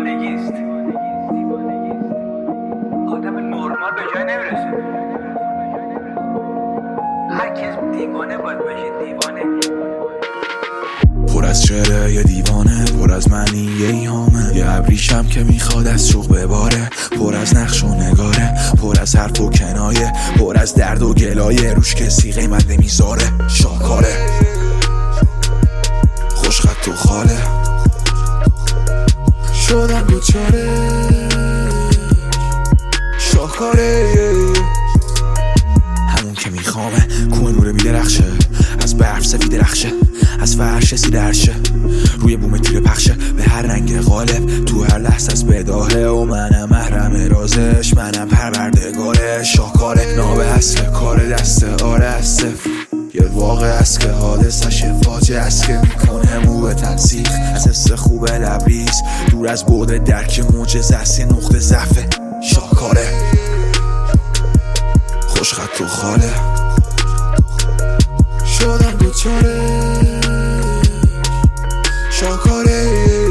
دیوانگیست. آدم نرمال به جای نمیرسه. هر کس دیوانه باید باشه. دیوانه پر از شعره یه دیوانه، پر از معنی یه ایهامه، یه ابریشم که میخواد از شوق بباره، پر از نقش و نگاره، پر از حرف و کنایه، پر از درد و گلایه، روش کسی قیمت نمیذاره. شاکاره خوشخط و خاله، شدم دوچاره شاکاره، همون که میخوامه کوه نور بیدرخشه، از برف سفید رخشه، از فرش سید عرشه، روی بوم تیر پخشه به هر رنگ غالب، تو هر لحظه از بداهه و منم محرم رازش، منم پروردگارش. شاکاره نابه اصل کار دست آره استف، یه واقع است که حادثش فاجعه است که میکنه مو به تنسیخ، از حس خوب لبریز دور از بعد درک معجزه است، یه نقطه ضعفه. شاکاره خوشخط و خاله، شدم دوچاره شاکاره،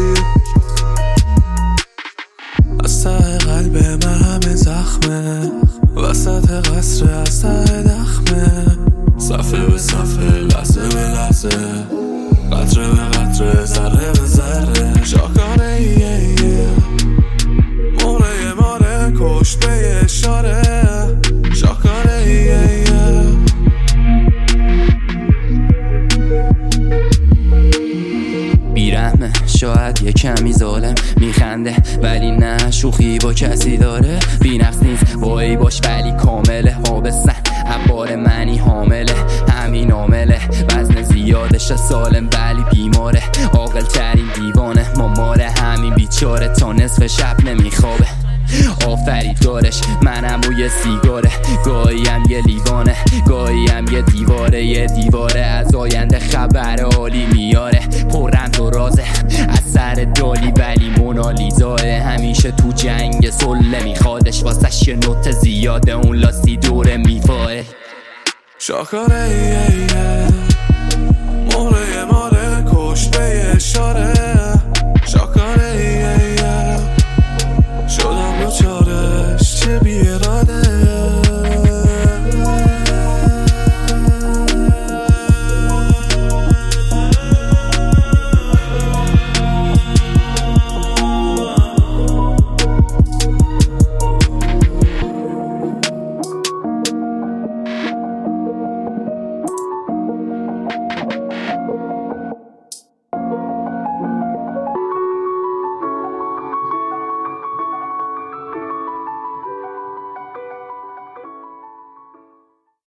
از ته قلب من همه زخمه، وسط قصر از ته دخمه، صفحه به صفحه لحظه به لحظه، قطره به قطره ذره به ذره. شاکاره موره ماره کشت به اشاره. شاکاره بیرحمه شاید یه کمی ظالم، میخنده ولی نه شوخی با کسی داره، بی نفس نیست وای باش ولی کامله، آبستن عبار منی حامله، همین عامله وزن زیادش سالم ولی بیماره، عاقل ترین دیوانه ماماره، همین بیچاره تا نصف شب نمیخوابه. آفریدگارش منم و یه سیگاره، گاهیم یه لیوانه، گاهیم یه دیواره، یه دیواره از آینده خبر عالی میاره، پرند و رازه از سر دالی ولی مونالیزاه، همیشه تو جنگ سله میخوادش، واسش یه نوت زیاده اون لاستی دوره میفاه. شاکاره